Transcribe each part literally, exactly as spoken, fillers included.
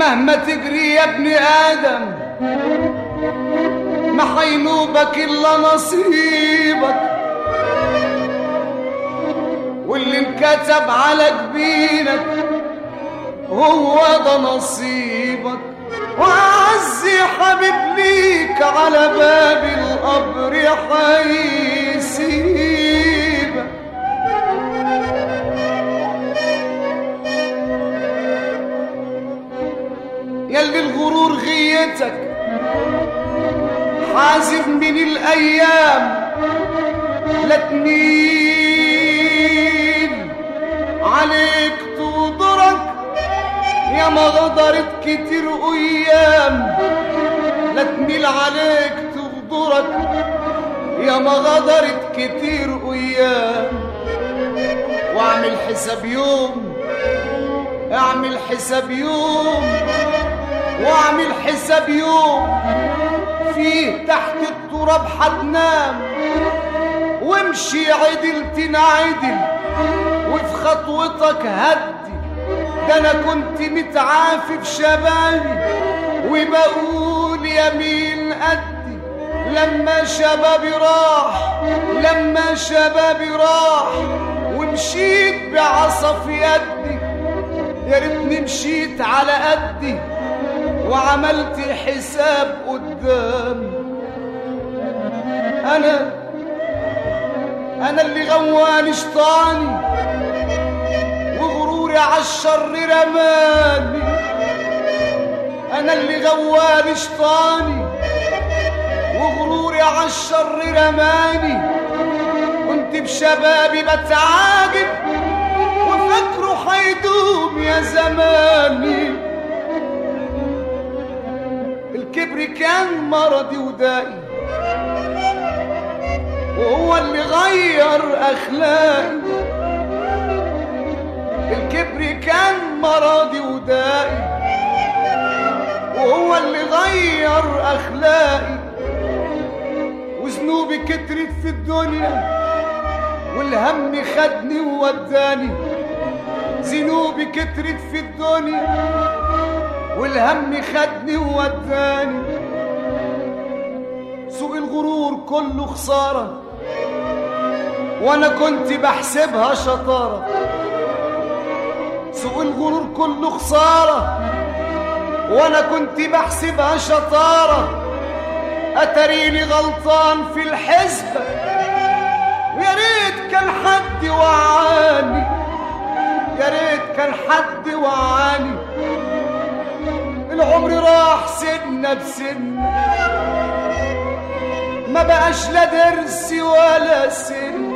مهما تجري يا ابن آدم ما حينوبك إلا نصيبك، واللي انكتب على جبينك هو ده نصيبك. وأعز حبيب ليك على باب القبر حيسيبك. ياللي الغرور غيتك حازم من الأيام لا تميل عليك تضرك، يا ما غدرت كتير أيام لا تميل عليك تغدرك، يا ما غدرت كتير أيام. واعمل حساب يوم، اعمل حساب يوم، واعمل حساب يوم فيه تحت التراب حتنام، وامشي عدل تنعدل وفي خطوتك هدي. ده انا كنت متعافي في شبابي وبقول يمين قدي، لما شبابي راح لما شبابي راح ومشيت بعصا في يدي. يا ريتني مشيت على قدي وعملت حساب قدام. انا انا اللي غواني شطاني وغروري عالشر رماني. انا اللي غواني شطاني وغروري عالشر رماني. كنت بشبابي بتعاجب وفكره حيدوم يا زماني. الكبر كان مرضي ودائي وهو اللي غير أخلاقي. الكبر كان مرضي ودائي وهو اللي غير أخلاقي. وذنوبي كترت في الدنيا والهم خدني ووداني. ذنوبي كترت في الدنيا والهم خدني ووداني. سوق الغرور كله خسارة وانا كنت بحسبها شطارة. سوق الغرور كله خسارة وانا كنت بحسبها شطارة. اتريني غلطان في الحسبة ويا ريت كان حد وعاني، يا ريت كان حد وعاني. العمر راح سنة بسنة ما بقاش لا درس ولا سن.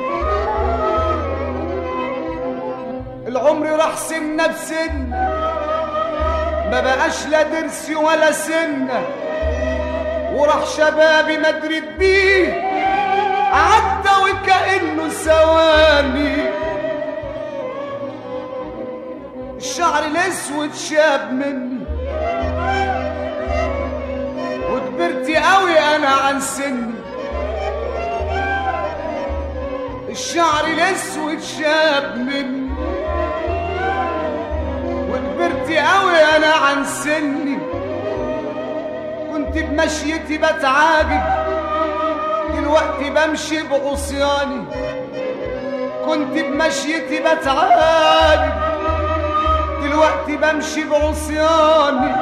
العمر راح سنة بسنة ما بقاش لا درس ولا سنة. وراح شبابي مدرت بيه عدى وكأنه ثواني. الشعر الاسود شاب مني وكبرت قوي انا عن سني. الشعر الاسود شاب مني وكبرت قوي انا عن سني. كنت بمشيتي بتعاجب دلوقتي بمشي بعصياني. كنت بمشيتي بتعاجب دلوقتي بمشي بعصياني.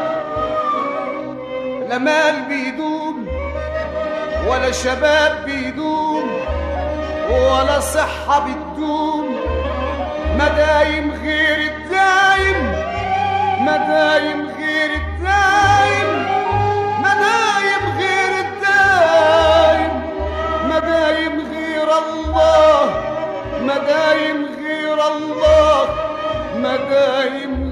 لا مال بيدوم ولا شباب بيدوم ولا صحة بتدوم. مدايم غير الدايم، مدايم غير الدايم، مدايم غير الدايم، مدايم غير الله، مدايم غير الله، مدايم